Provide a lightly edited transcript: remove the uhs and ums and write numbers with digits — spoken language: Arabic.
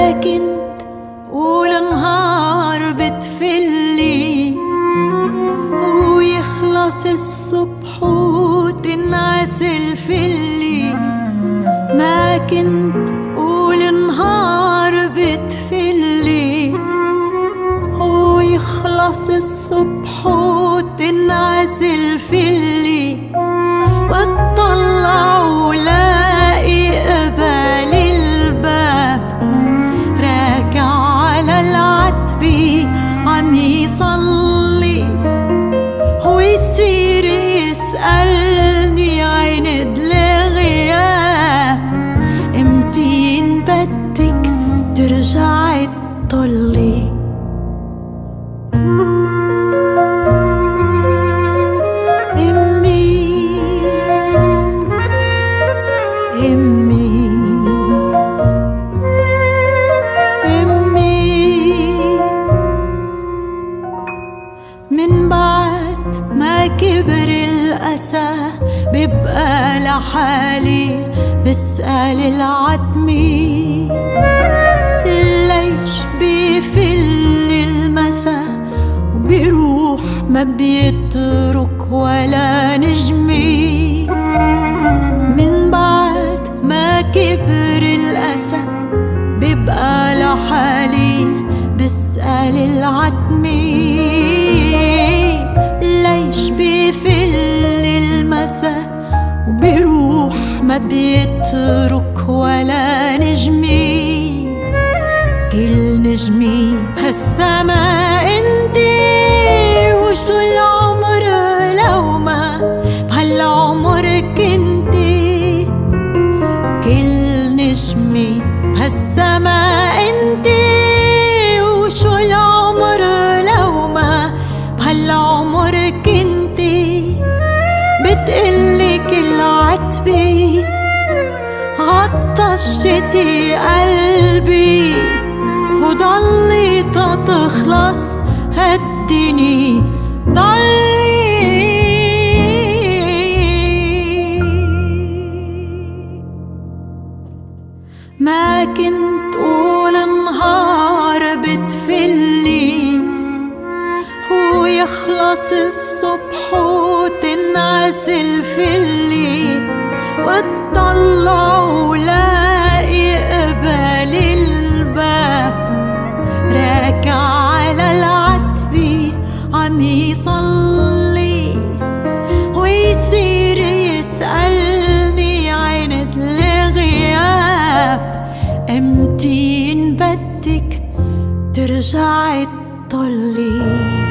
كنت والنهار بتفلي ويخلص الصبح وتنعسل فلي. ما كنت والنهار بتفلي ويخلص الصبح وتنعسل فلي. واطلع ولاقي قبال الباب راكع على العتبة عم يصلي، ويصير يسألني عند الغياب امتين بدك ترجعي تطلي. من بعد ما كبر الأسى ببقى لحالي بسأل العتمة ليش بيفل المسا وبيروح ما بيترك ولا نجمي. من بعد ما كبر الأسى ببقى لحالي بسأل العتمة ليش بيفل المسا وبيروح ما بيترك ولا نجمي. كل نجمي بهالسما انتي وشو العمر لو ما بهالعمر كنتي. كل نجمي بهالسما انتي وشو العمر لو ما بهالعمر كنتي. بتقلك العتبة عطشتي قلبي وضلي تخلص هالدنيا ضلي. ما كنت طول النهار بتفلي ويخلص الصبح وتنعسل فلي. واطلع ولاقي قبال الباب راكع على العتبة عم يصلي، ويصير يسألني عند الغياب امتين بدك ترجعي تطلي.